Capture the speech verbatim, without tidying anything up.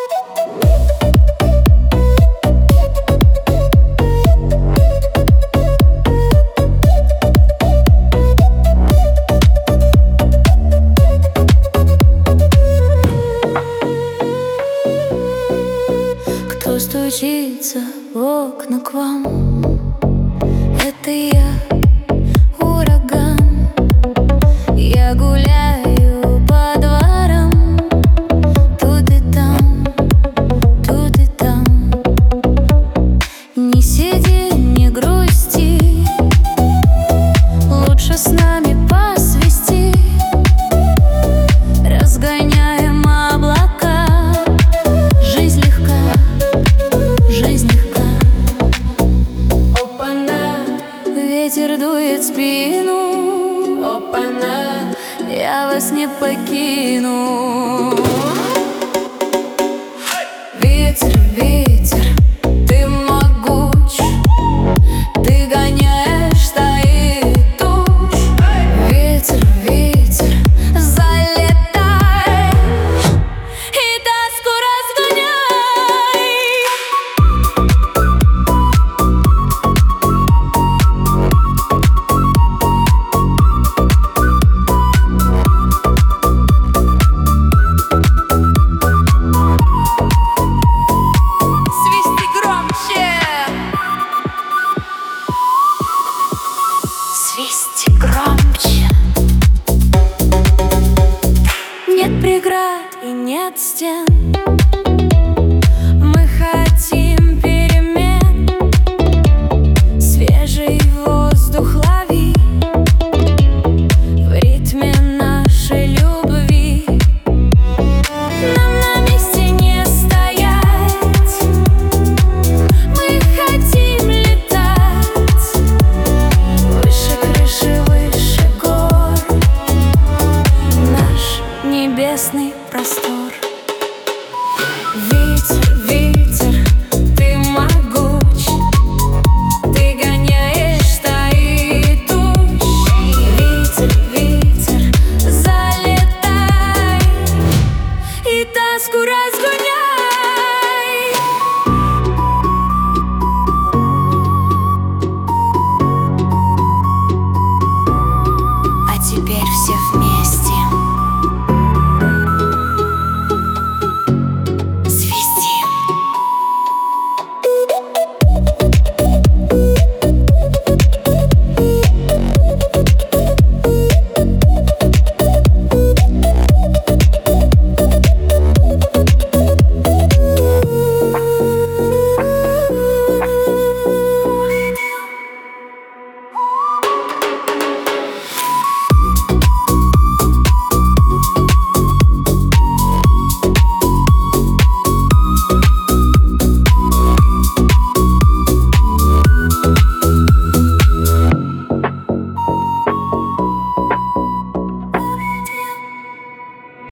Кто стучится в окна к вам? Это я, ураган. Я гуляю по дворам, тут и там, тут и там. Не сиди, не грусти, лучше с нами посвисти. Разгоняем облака, жизнь легка, жизнь легка. Опа-на, ветер дует в спину. Опа-на, я вас не покину. Ветер, ветер, ты могуч, ты гоняешь стаи туч. Ветер, ветер, залетай и тоску разгоняй. Свисти громче, свисти громче. Нет преград и нет стен, мы хотим перемен. Свежий воздух лови в ритме нашей любви. Нам на месте не стоять, мы хотим летать выше крыши, выше гор, наш небесный простор. Ветер, ветер, ты могуч, ты гоняешь стаи туч. Ветер, ветер, залетай и тоску разгоняй.